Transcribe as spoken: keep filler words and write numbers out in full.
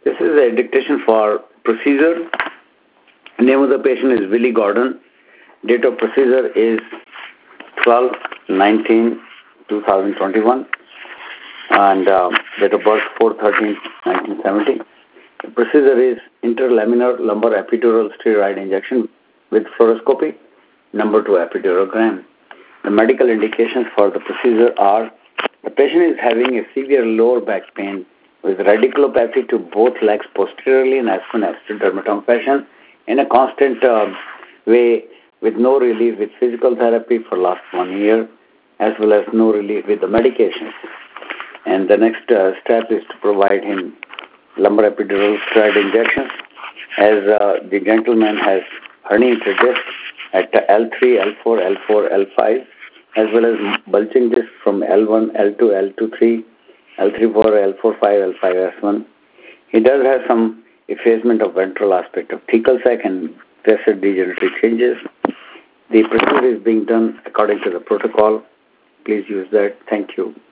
This is a dictation for procedure. Name of the patient is Willie Gordon. Date of procedure is twelve nineteen two thousand twenty-one, and uh, date of birth four thirteen nineteen seventy. The procedure is interlaminar lumbar epidural steroid injection with fluoroscopy, number two epidurogram. The medical indications for the procedure are: the patient is having a severe lower back pain with radiculopathy to both legs posteriorly in aspirin dermatome fashion in a constant uh, way, with no relief with physical therapy for last one year, as well as no relief with the medications. And the next uh, step is to provide him lumbar epidural steroid injections, as uh, the gentleman has herniated disc at L three, L four, L four, L five, as well as bulging disc from L one, L two, L two, three, L three, four, L four, five, L five, S one. He does have some effacement of ventral aspect of thecal sac and facet degenerative changes. The procedure is being done according to the protocol. Please use that. Thank you.